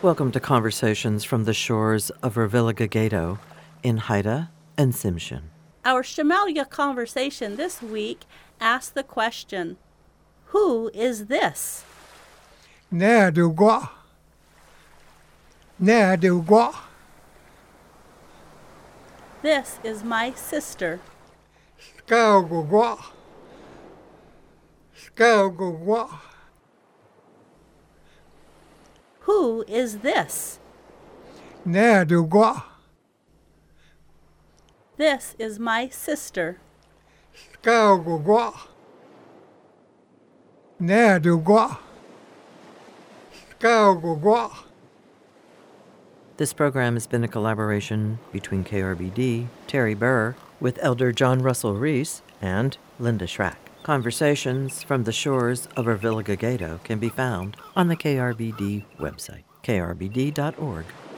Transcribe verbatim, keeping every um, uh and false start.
Welcome to Conversations from the Shores of Revillagigedo in Haida and Tsimshian. Our Shimelya conversation this week asks the question, who is this? Nerdugwa. Nerdugwa. This is my sister. Skaugugwa. Skaugugwa. Who is this? Nerdugwa. This is my sister. Skaugugwa. Nerdugwa. Skaugugwa. This program has been a collaboration between K R B D, Terry Burr, with Elder John Russell Reese, and Linda Schrack. Conversations from the Shores of Revillagigedo can be found on the K R B D website, k r b d dot org.